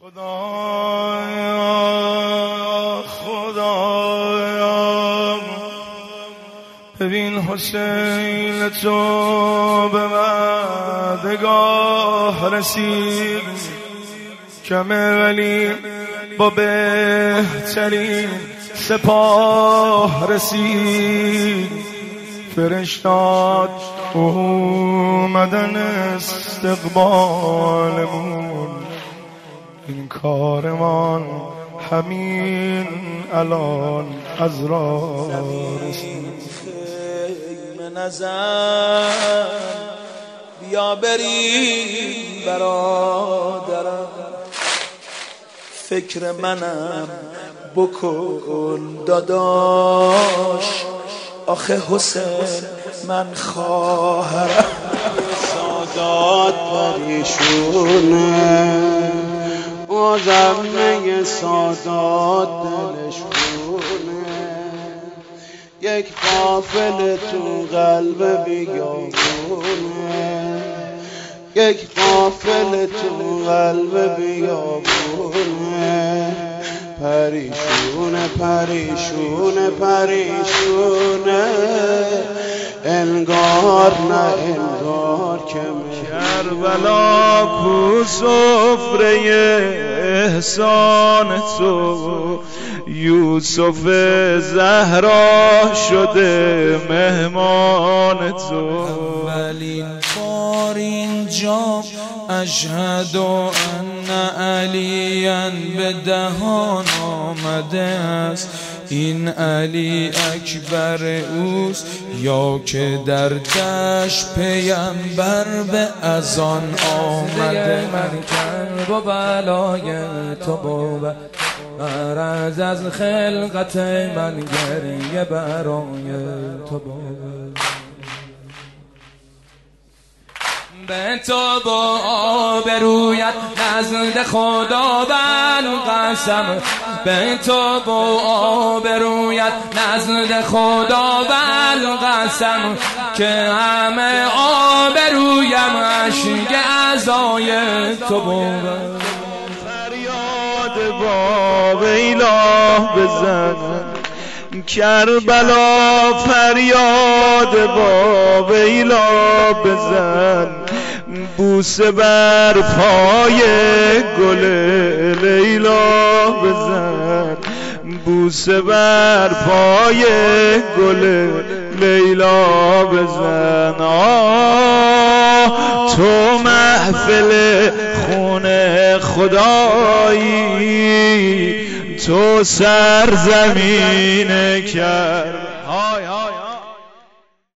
خدایا خدایا ببین حسین تو به وعدگاه رسید، کمه ولی با بهترین سپاه رسید، فرشتاد اومدن استقبالمون، این کارمان همین الان از راه رسید. خیمه نزن بیا بریم برادرم، فکر منم بکن داداش، آخه حسین من خواهرم. سادات پریشونه آزمه سادات دلشونه، یک قافل تو قلب بیابونه، یک قافل تو قلب بیابونه، پریشونه پریشونه پریشونه، انگار نه انگار که کربلا کو سفره احسان تو، یوسف زهرا شده مهمان تو. اولین بار اینجا اشهد ان علیا به دهان آمده است، این علی اکبر اوست یا که در دشت پیمبر به اذان آمده. من کرب و بلای تو بود مرز از خلقت من، گریه برای تو بود. به تو با آبرویت نزد خدا بر قسم، به تو با آبرویت نزد خدا بر قسم، که همه آبرویم اشک عزای تو بود. فریاد با ویلا بزن کربلا، فریاد با ویلا بزن، بوسه بر پای گل لیلا بزن، بوسه بر پای گل لیلا بزن. تو محفل خون خدایی، تو سرزمین کرد. های های های